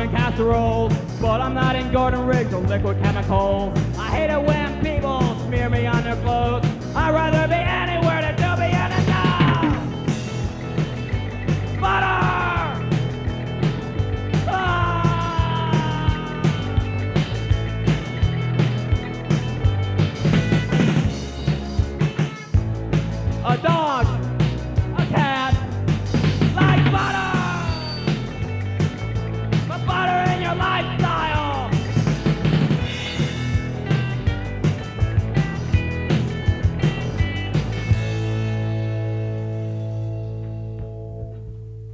ramen casseroles, but I'm not in Gordon Riggs or liquid chemicals. I hate it when people smear me on their clothes. I'd rather be anywhere than to be in a dog. Butter! A dog, a cat, like butter. Put butter in your life.